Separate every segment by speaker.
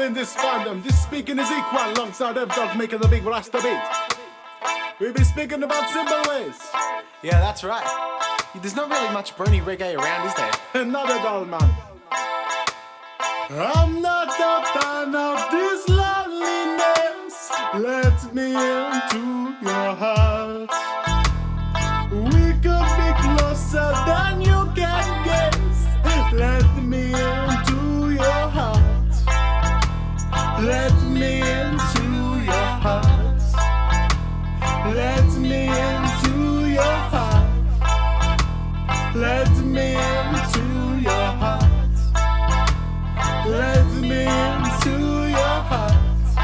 Speaker 1: in this fandom. This speaking is equal alongside F Dog making the big Rasta beat. We'll be speaking about simple ways.
Speaker 2: Yeah, that's right. There's not really much brony reggae around, is there?
Speaker 1: Not at all, man. I'm not a fan of this loneliness. Let me into your heart. We could be closer than you can guess. Let me into your heart. Let me into your heart. Let me into your heart. Let me into your heart. Let me into your heart.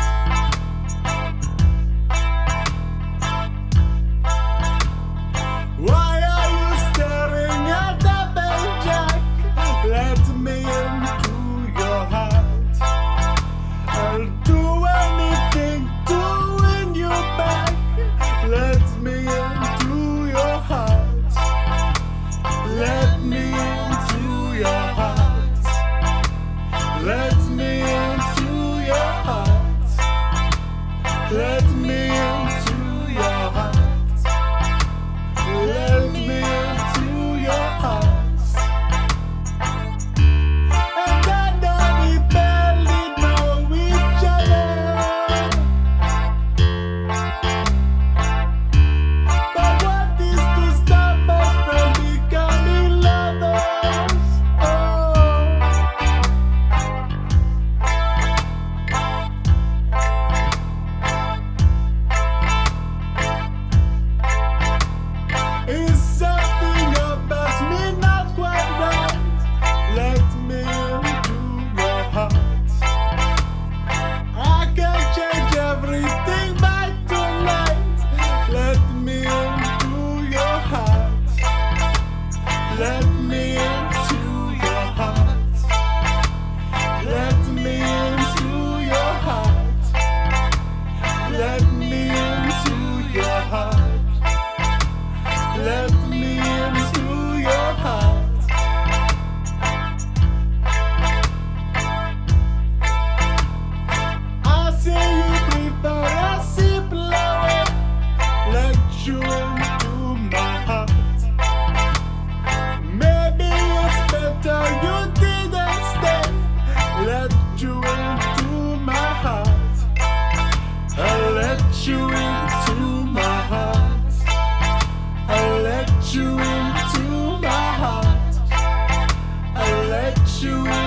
Speaker 1: Why are you staring at the bell jack? Let me into your heart. I'll do anything to win you back. Let me into your heart. Let me into your heart. Let me into your heart. Let me into your heart. Let me into your heart. And I know we barely know each other, but what is to stop us from becoming lovers? Oh. Is something about me not quite right? Let me into your heart. I can change everything by tonight. Let me into your heart. Let me into your heart. Let me into your heart. Let me into your heart. Let me into your heart. I say you prefer a simpler way. Let you into my heart. Maybe it's better you didn't stay. Let you into my heart. I'll let you into my heart. I'll let you into my heart. I'll let you in.